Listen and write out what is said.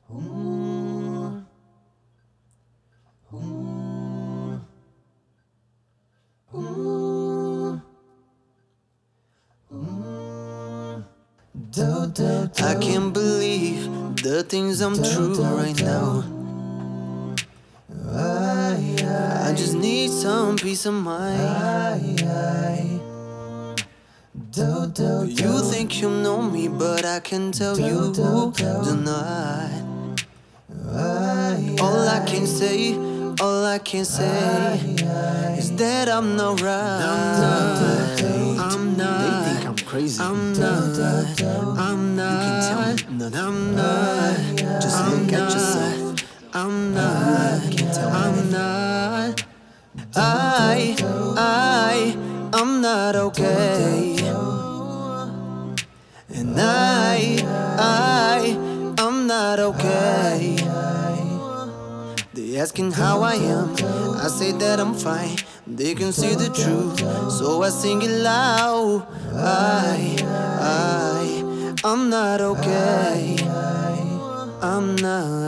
Ooh, ooh, ooh, ooh. I can't believe the things I'm through right now. I just need some peace of mind. You think you know me, but I can tell you do not. All I can say is that I'm not right. I'm not. They think I'm crazy. I'm not. You can tell me nothing. I'm not. Just look at yourself. I'm not. You can tell me I'm not. I'm not okay. And I'm not okay. They asking how I am, I say that I'm fine. They can see the truth, so I sing it loud. I'm not okay. I'm not.